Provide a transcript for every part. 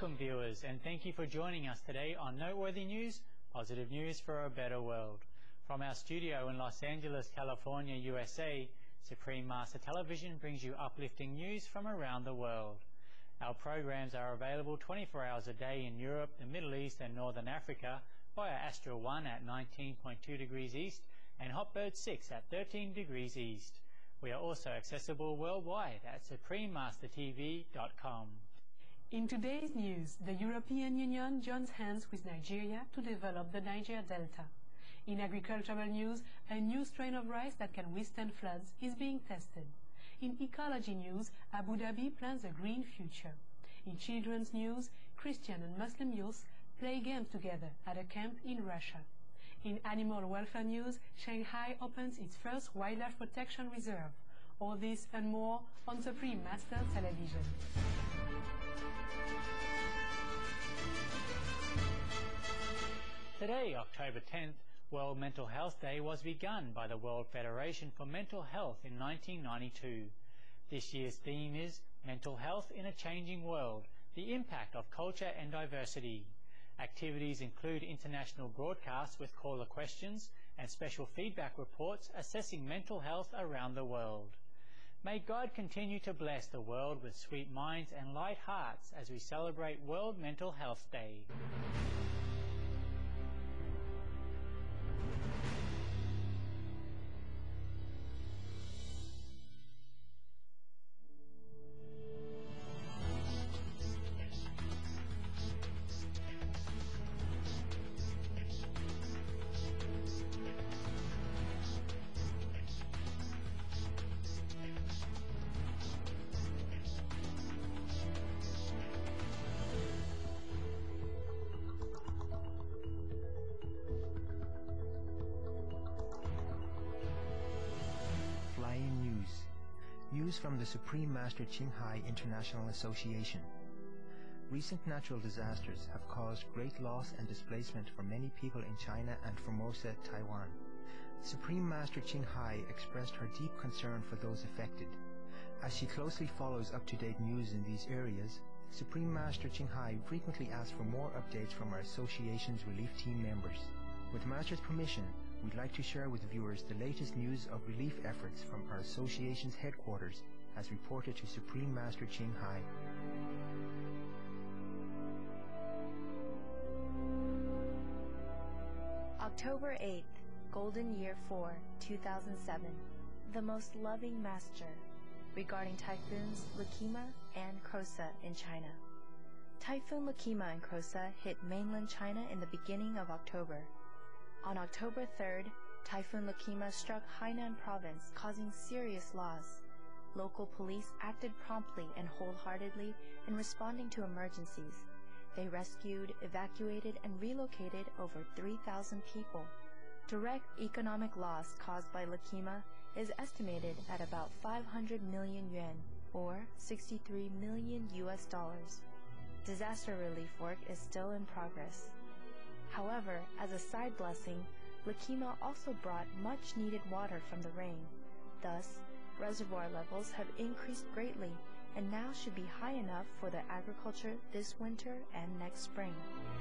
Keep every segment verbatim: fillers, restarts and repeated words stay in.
Welcome viewers, and thank you for joining us today on Noteworthy News, Positive News for a Better World. From our studio in Los Angeles, California, U S A, Supreme Master Television brings you uplifting news from around the world. Our programs are available twenty-four hours a day in Europe, the Middle East and Northern Africa via Astro one at nineteen point two degrees east and Hotbird six at thirteen degrees east. We are also accessible worldwide at supreme master T V dot com. In today's news, the European Union joins hands with Nigeria to develop the Niger Delta. In agricultural news, a new strain of rice that can withstand floods is being tested. In ecology news, Abu Dhabi plans a green future. In children's news, Christian and Muslim youths play games together at a camp in Russia. In animal welfare news, Shanghai opens its first wildlife protection reserve. All this and more on Supreme Master Television. Today, October tenth, World Mental Health Day was begun by the World Federation for Mental Health in nineteen ninety-two. This year's theme is Mental Health in a Changing World, the Impact of Culture and Diversity. Activities include international broadcasts with caller questions and special feedback reports assessing mental health around the world. May God continue to bless the world with sweet minds and light hearts as we celebrate World Mental Health Day. News from the Supreme Master Qinghai International Association. Recent natural disasters have caused great loss and displacement for many people in China and Formosa, Taiwan. Supreme Master Qinghai expressed her deep concern for those affected. As she closely follows up-to-date news in these areas, Supreme Master Qinghai frequently asks for more updates from our association's relief team members. With Master's permission, we'd like to share with viewers the latest news of relief efforts from our association's headquarters as reported to Supreme Master Qinghai. October eighth, Golden Year four, two thousand seven. The Most Loving Master, regarding typhoons Lakima and Krosa in China. Typhoon Lakima and Krosa hit mainland China in the beginning of October. On October third, Typhoon Lakima struck Hainan province, causing serious loss. Local police acted promptly and wholeheartedly in responding to emergencies. They rescued, evacuated, and relocated over three thousand people. Direct economic loss caused by Lakima is estimated at about five hundred million yuan, or sixty-three million U S dollars. Disaster relief work is still in progress. However, as a side blessing, Lakima also brought much-needed water from the rain. Thus, reservoir levels have increased greatly and now should be high enough for the agriculture this winter and next spring.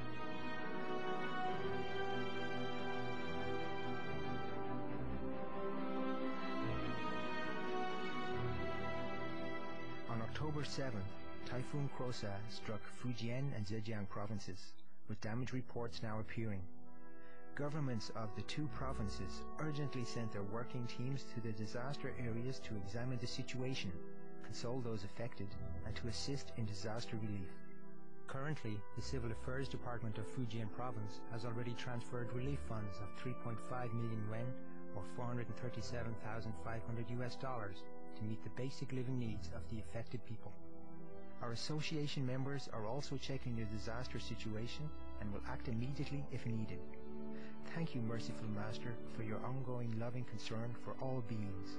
On October seventh, Typhoon Krosa struck Fujian and Zhejiang provinces, with damage reports now appearing. Governments of the two provinces urgently sent their working teams to the disaster areas to examine the situation, console those affected, and to assist in disaster relief. Currently, the Civil Affairs Department of Fujian Province has already transferred relief funds of three point five million yuan, or four hundred thirty-seven thousand five hundred U S dollars, to meet the basic living needs of the affected people. Our association members are also checking the disaster situation and will act immediately if needed. Thank you, Merciful Master, for your ongoing loving concern for all beings.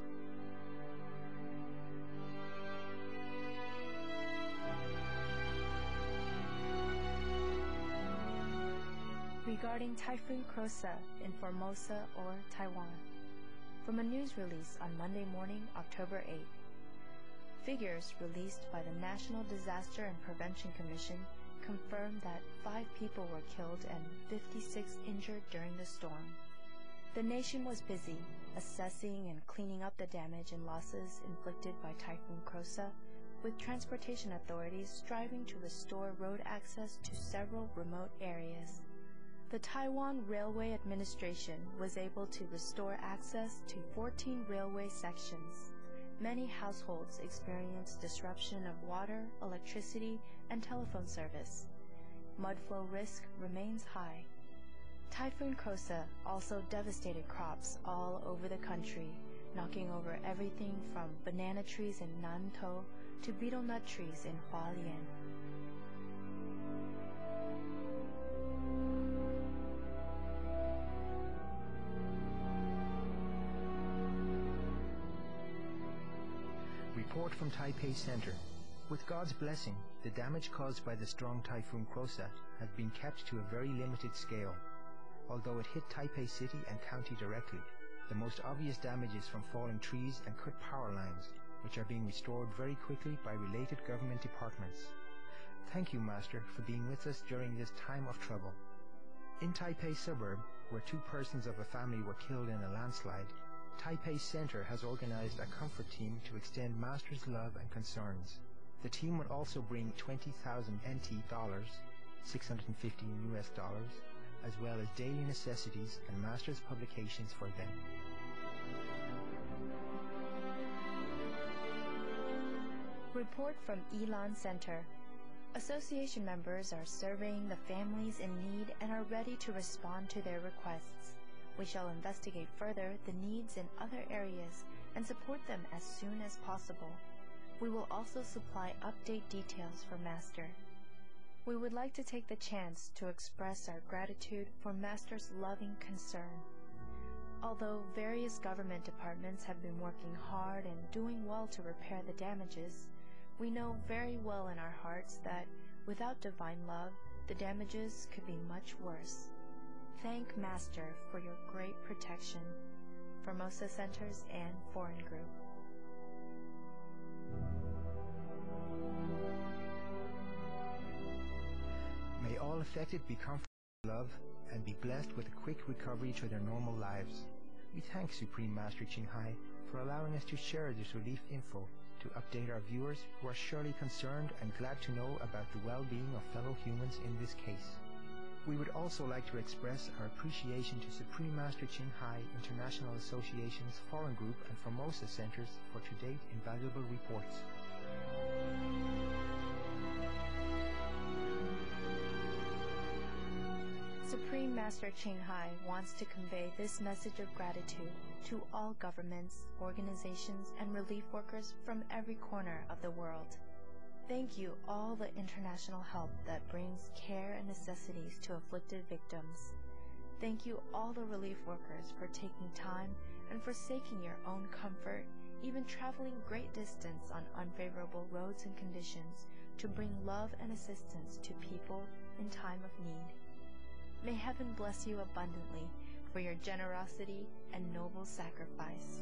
Regarding Typhoon Krosa in Formosa or Taiwan. From a news release on Monday morning, October eighth. Figures released by the National Disaster and Prevention Commission confirmed that five people were killed and fifty-six injured during the storm. The nation was busy assessing and cleaning up the damage and losses inflicted by Typhoon Krosa, with transportation authorities striving to restore road access to several remote areas. The Taiwan Railway Administration was able to restore access to fourteen railway sections. Many households experienced disruption of water, electricity, and telephone service. Mudflow risk remains high. Typhoon Krosa also devastated crops all over the country, knocking over everything from banana trees in Nantou to betel nut trees in Hualien. Report from Taipei Center. With God's blessing, the damage caused by the strong Typhoon Krosa has been kept to a very limited scale. Although it hit Taipei City and County directly, the most obvious damage is from falling trees and cut power lines, which are being restored very quickly by related government departments. Thank you, Master, for being with us during this time of trouble. In Taipei suburb, where two persons of a family were killed in a landslide, Taipei Center has organized a comfort team to extend Master's love and concerns. The team will also bring twenty thousand N T dollars, six hundred fifty U S dollars, as well as daily necessities and Master's publications for them. Report from Yilan Center. Association members are surveying the families in need and are ready to respond to their requests. We shall investigate further the needs in other areas and support them as soon as possible. We will also supply update details for Master. We would like to take the chance to express our gratitude for Master's loving concern. Although various government departments have been working hard and doing well to repair the damages, we know very well in our hearts that without divine love, the damages could be much worse. Thank Master for your great protection. Formosa Centers and Foreign Group. May all affected be comforted with love and be blessed with a quick recovery to their normal lives. We thank Supreme Master Ching Hai for allowing us to share this relief info to update our viewers who are surely concerned and glad to know about the well-being of fellow humans in this case. We would also like to express our appreciation to Supreme Master Ching Hai International Association's Foreign Group and Formosa Centers for to date invaluable reports. Supreme Master Ching Hai wants to convey this message of gratitude to all governments, organizations, and relief workers from every corner of the world. Thank you all the international help that brings care and necessities to afflicted victims. Thank you all the relief workers for taking time and forsaking your own comfort, even traveling great distance on unfavorable roads and conditions to bring love and assistance to people in time of need. May heaven bless you abundantly for your generosity and noble sacrifice.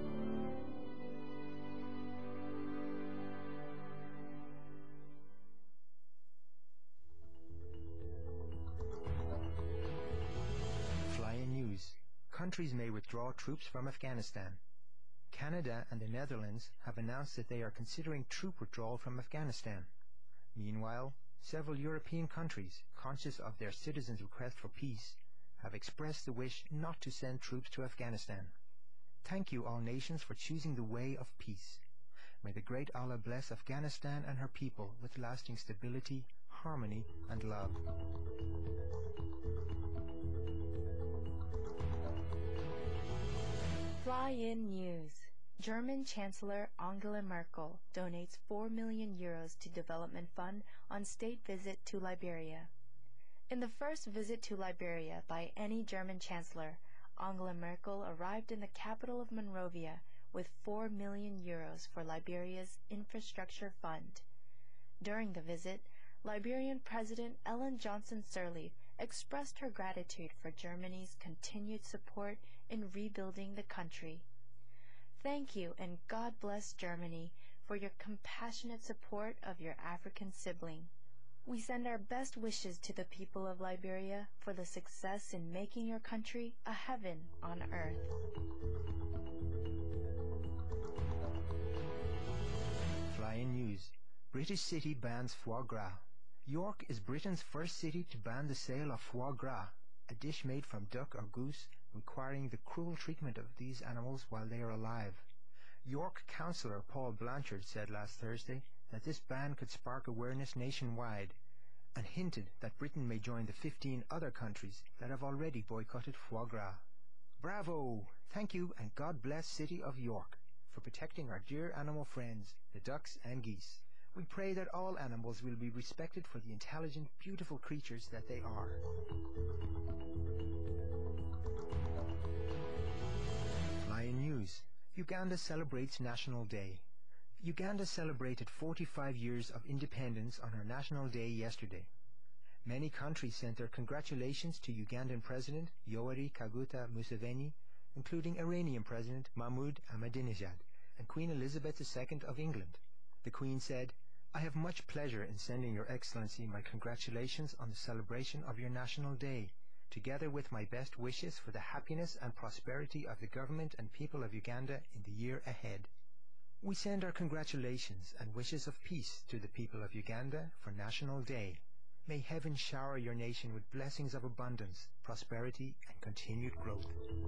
Fly-in news. Countries may withdraw troops from Afghanistan. Canada and the Netherlands have announced that they are considering troop withdrawal from Afghanistan. Meanwhile, several European countries, conscious of their citizens' request for peace, have expressed the wish not to send troops to Afghanistan. Thank you all nations for choosing the way of peace. May the great Allah bless Afghanistan and her people with lasting stability, harmony, and love. Fly-in news. German Chancellor Angela Merkel donates four million euros to development fund on state visit to Liberia. In the first visit to Liberia by any German chancellor, Angela Merkel arrived in the capital of Monrovia with four million euros for Liberia's infrastructure fund. During the visit, Liberian President Ellen Johnson Sirleaf expressed her gratitude for Germany's continued support in rebuilding the country. Thank you and God bless Germany for your compassionate support of your African sibling. We send our best wishes to the people of Liberia for the success in making your country a heaven on earth. Fly-in news. British city bans foie gras. York is Britain's first city to ban the sale of foie gras, a dish made from duck or goose, requiring the cruel treatment of these animals while they are alive. York Councillor Paul Blanchard said last Thursday that this ban could spark awareness nationwide, and hinted that Britain may join the fifteen other countries that have already boycotted foie gras. Bravo! Thank you, and God bless City of York for protecting our dear animal friends, the ducks and geese. We pray that all animals will be respected for the intelligent, beautiful creatures that they are. Fly-in news. Uganda celebrates National Day. Uganda celebrated forty-five years of independence on her National Day yesterday. Many countries sent their congratulations to Ugandan President Yoweri Kaguta Museveni, including Iranian President Mahmoud Ahmadinejad and Queen Elizabeth the Second of England. The Queen said, "I have much pleasure in sending Your Excellency my congratulations on the celebration of your National Day, together with my best wishes for the happiness and prosperity of the government and people of Uganda in the year ahead." We send our congratulations and wishes of peace to the people of Uganda for National Day. May heaven shower your nation with blessings of abundance, prosperity, and continued growth.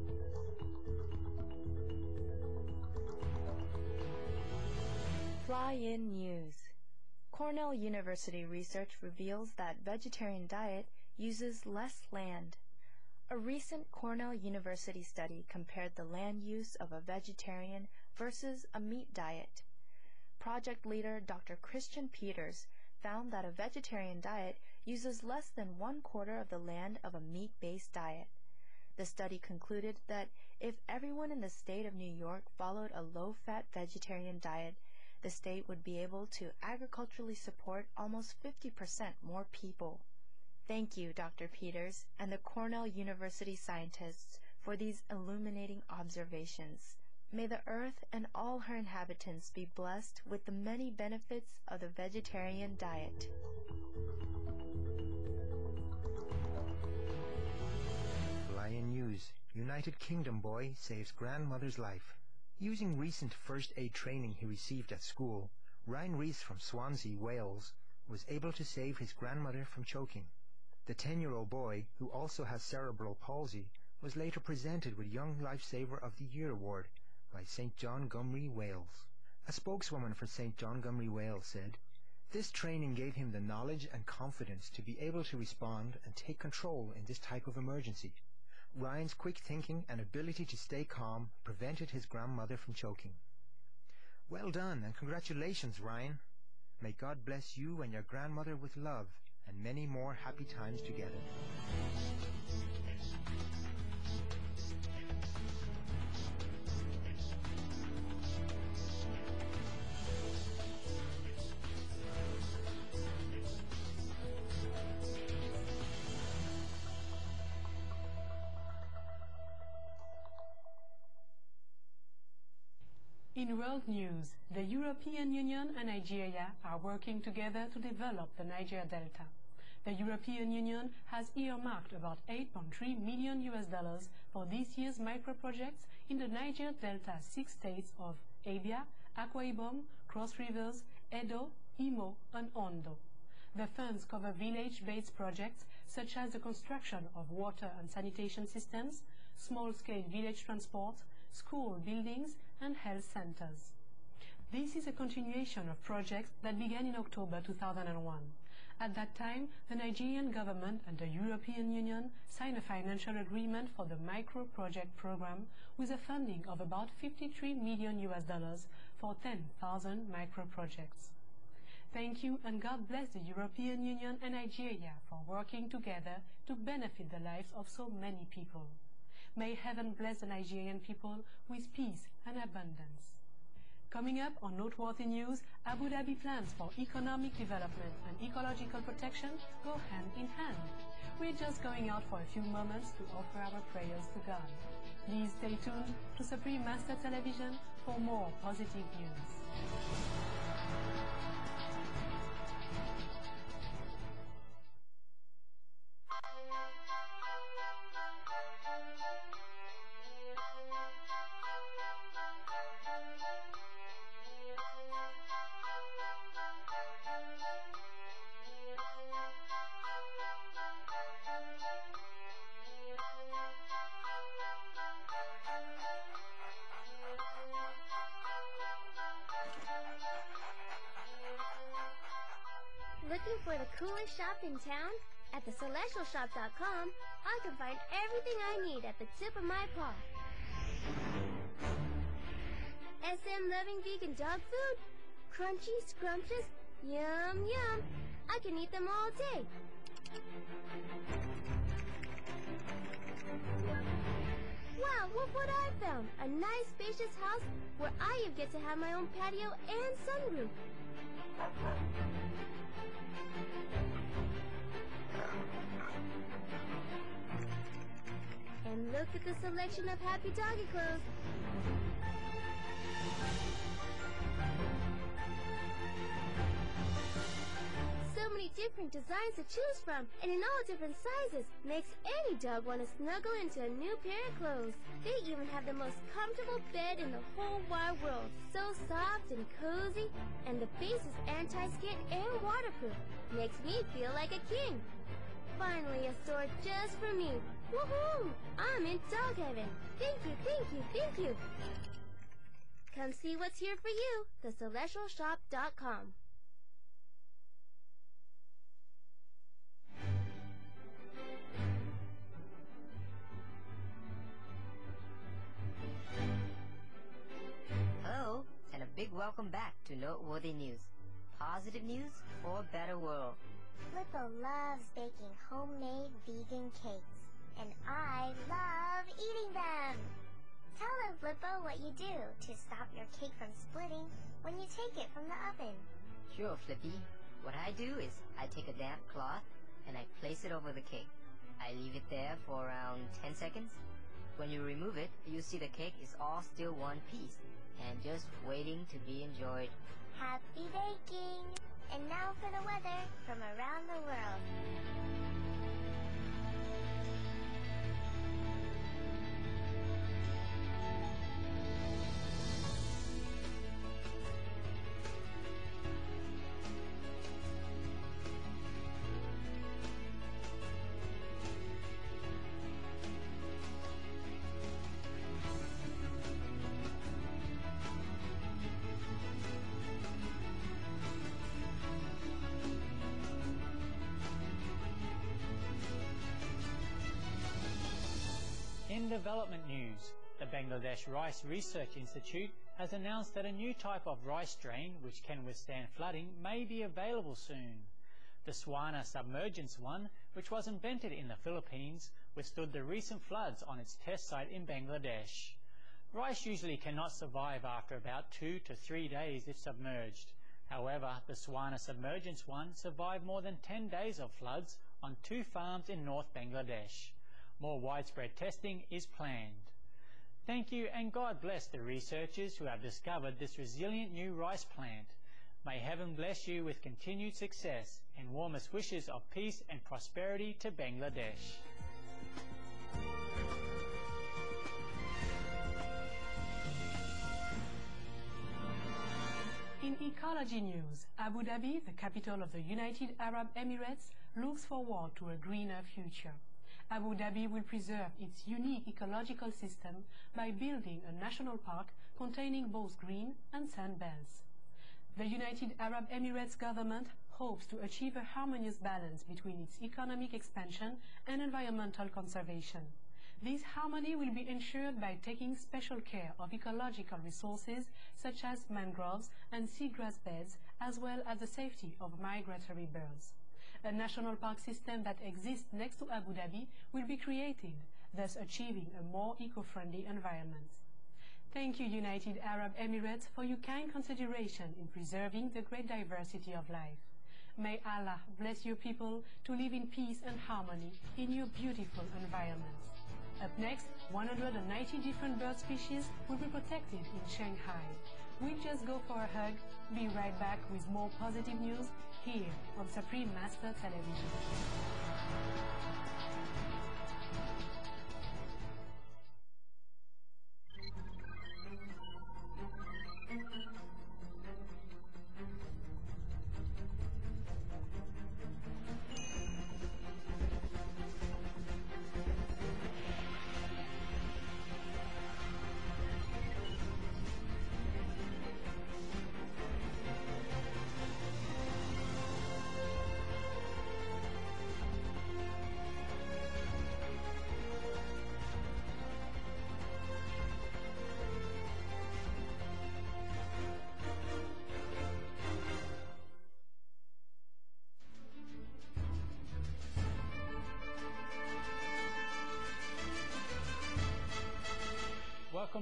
Fly-in news. Cornell University research reveals that vegetarian diet uses less land. A recent Cornell University study compared the land use of a vegetarian versus a meat diet. Project leader Doctor Christian Peters found that a vegetarian diet uses less than one quarter of the land of a meat-based diet. The study concluded that if everyone in the state of New York followed a low-fat vegetarian diet, the state would be able to agriculturally support almost fifty percent more people. Thank you, Doctor Peters and the Cornell University scientists for these illuminating observations. May the earth and all her inhabitants be blessed with the many benefits of the vegetarian diet. Fly-in news. United Kingdom boy saves grandmother's life. Using recent first aid training he received at school, Ryan Rees from Swansea, Wales, was able to save his grandmother from choking. The ten-year-old boy, who also has cerebral palsy, was later presented with Young Lifesaver of the Year award by Saint John Gumree, Wales. A spokeswoman for Saint John Gumree, Wales said, "This training gave him the knowledge and confidence to be able to respond and take control in this type of emergency. Ryan's quick thinking and ability to stay calm prevented his grandmother from choking." Well done, and congratulations, Ryan. May God bless you and your grandmother with love and many more happy times together. In world news, the European Union and Nigeria are working together to develop the Niger Delta. The European Union has earmarked about eight point three million U S dollars for this year's micro-projects in the Niger Delta six states of Abia, Akwa Ibom, Cross Rivers, Edo, Imo, and Ondo. The funds cover village-based projects such as the construction of water and sanitation systems, small-scale village transport, school buildings, and health centers. This is a continuation of projects that began in October two thousand one. At that time, the Nigerian government and the European Union signed a financial agreement for the micro-project program with a funding of about fifty-three million U S dollars for ten thousand micro-projects. Thank you, and God bless the European Union and Nigeria for working together to benefit the lives of so many people. May heaven bless the Nigerian people with peace and abundance. Coming up on Noteworthy News, Abu Dhabi plans for economic development and ecological protection go hand in hand. We're just going out for a few moments to offer our prayers to God. Please stay tuned to Supreme Master Television for more positive news. Looking for the coolest shop in town? At the celestial shop dot com, I can find everything I need at the tip of my paw. S M-loving vegan dog food? Crunchy, scrumptious, yum, yum. I can eat them all day. Wow, look what I found! A nice spacious house where I get to have my own patio and sunroof. And look at the selection of happy doggy clothes. So many different designs to choose from, and in all different sizes, makes any dog want to snuggle into a new pair of clothes. They even have the most comfortable bed in the whole wide world. So soft and cozy, and the base is anti-skid and waterproof. Makes me feel like a king. Finally, a store just for me. Woohoo! I'm in dog heaven. Thank you, thank you, thank you. Come see what's here for you. the celestial shop dot com. Hello, and a big welcome back to Noteworthy News. Positive news for a better world. Flippo loves baking homemade vegan cakes, and I love eating them. Tell them, Flippo, what you do to stop your cake from splitting when you take it from the oven. Sure, Flippy. What I do is I take a damp cloth and I place it over the cake. I leave it there for around ten seconds. When you remove it, you see the cake is all still one piece and just waiting to be enjoyed. Happy baking! And now for the weather from around the world. In development news, the Bangladesh Rice Research Institute has announced that a new type of rice strain which can withstand flooding may be available soon. The Swana Submergence one, which was invented in the Philippines, withstood the recent floods on its test site in Bangladesh. Rice usually cannot survive after about two to three days if submerged. However, the Swana Submergence one survived more than ten days of floods on two farms in North Bangladesh. More widespread testing is planned. Thank you, and God bless the researchers who have discovered this resilient new rice plant. May heaven bless you with continued success, and warmest wishes of peace and prosperity to Bangladesh. In ecology news, Abu Dhabi, the capital of the United Arab Emirates, looks forward to a greener future. Abu Dhabi will preserve its unique ecological system by building a national park containing both green and sand belts. The United Arab Emirates government hopes to achieve a harmonious balance between its economic expansion and environmental conservation. This harmony will be ensured by taking special care of ecological resources such as mangroves and seagrass beds, as well as the safety of migratory birds. A national park system that exists next to Abu Dhabi will be created, thus achieving a more eco-friendly environment. Thank you, United Arab Emirates, for your kind consideration in preserving the great diversity of life. May Allah bless your people to live in peace and harmony in your beautiful environment. Up next, one hundred ninety different bird species will be protected in Shanghai. We'll just go for a hug. Be right back with more positive news here on Supreme Master Television.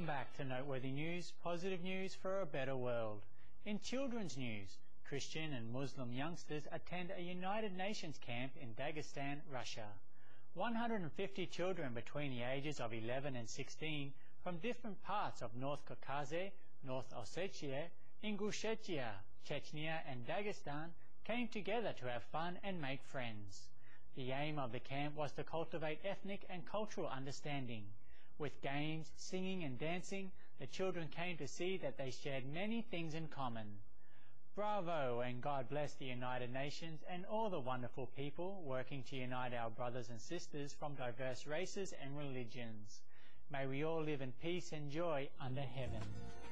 back to Noteworthy News, positive news for a better world. In children's news, Christian and Muslim youngsters attend a United Nations camp in Dagestan, Russia. one hundred fifty children between the ages of eleven and sixteen from different parts of North Caucasus, North Ossetia, Ingushetia, Chechnya and Dagestan came together to have fun and make friends. The aim of the camp was to cultivate ethnic and cultural understanding. With games, singing and dancing, the children came to see that they shared many things in common. Bravo, and God bless the United Nations and all the wonderful people working to unite our brothers and sisters from diverse races and religions. May we all live in peace and joy under heaven.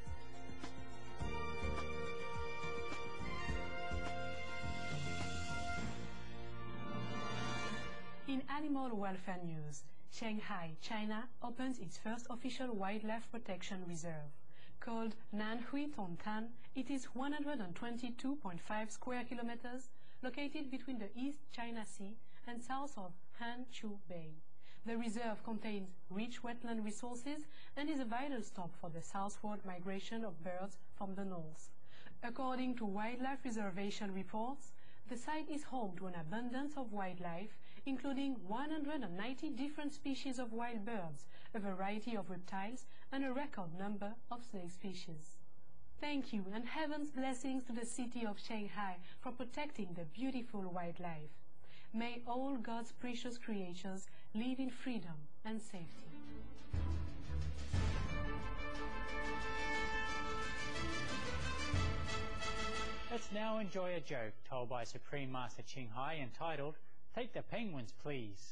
In animal welfare news, Shanghai, China opens its first official wildlife protection reserve. Called Nanhui Tongtan, it is one hundred twenty-two point five square kilometers, located between the East China Sea and south of Hangzhou Bay. The reserve contains rich wetland resources and is a vital stop for the southward migration of birds from the north. According to wildlife reservation reports, the site is home to an abundance of wildlife, including one hundred ninety different species of wild birds, a variety of reptiles, and a record number of snake species. Thank you, and heaven's blessings to the city of Shanghai for protecting the beautiful wildlife. May all God's precious creatures live in freedom and safety. Let's now enjoy a joke told by Supreme Master Ching Hai entitled, Take the Penguins, Please.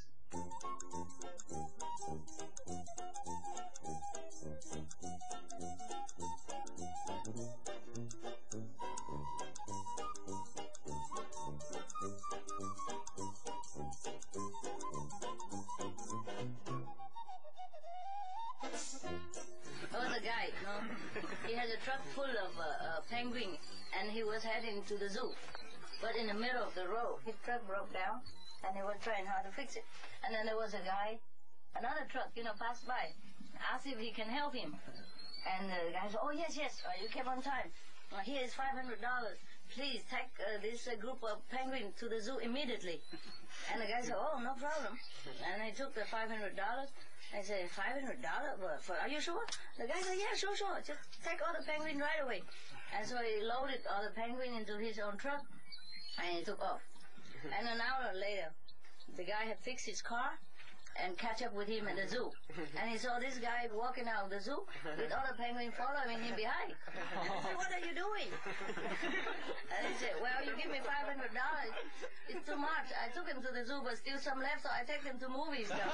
There was a guy, you know, he had a truck full of uh, uh, penguins, and he was heading to the zoo. But in the middle of the road, his truck broke down, and he was trying hard to fix it. And then there was a guy, another truck, you know, passed by, asked if he can help him. And the guy said, oh, yes, yes, uh, you came on time. Uh, here is five hundred dollars. Please take uh, this uh, group of penguins to the zoo immediately. And the guy said, oh, no problem. And he took the five hundred dollars. I said, five hundred dollars? Are you sure? The guy said, yeah, sure, sure. Just take all the penguins right away. And so he loaded all the penguins into his own truck, and he took off. And an hour later, the guy had fixed his car and catch up with him at the zoo. And he saw this guy walking out of the zoo with all the penguins following him behind. And he said, what are you doing? And he said, well, you give me five hundred dollars. It's too much. I took him to the zoo, but still some left, so I take him to movies now.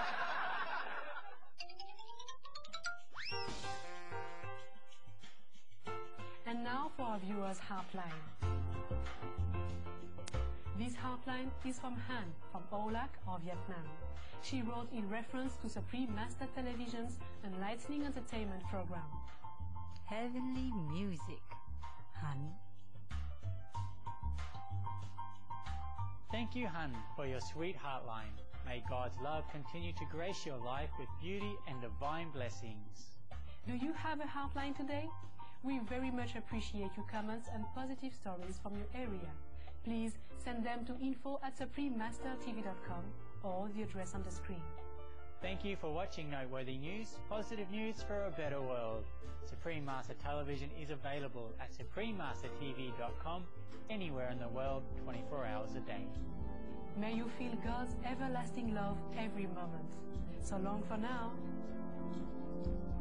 And now for our viewers' Heartline. This Heartline is from Han, from Olac of Vietnam. She wrote in reference to Supreme Master Television's enlightening entertainment program. Heavenly music, Han. Thank you, Han, for your sweet heartline. May God's love continue to grace your life with beauty and divine blessings. Do you have a Heartline today? We very much appreciate your comments and positive stories from your area. Please send them to info at supreme master t v dot com or the address on the screen. Thank you for watching Noteworthy News, positive news for a better world. Supreme Master Television is available at supreme master t v dot com anywhere in the world, twenty-four hours a day. May you feel God's everlasting love every moment. So long for now.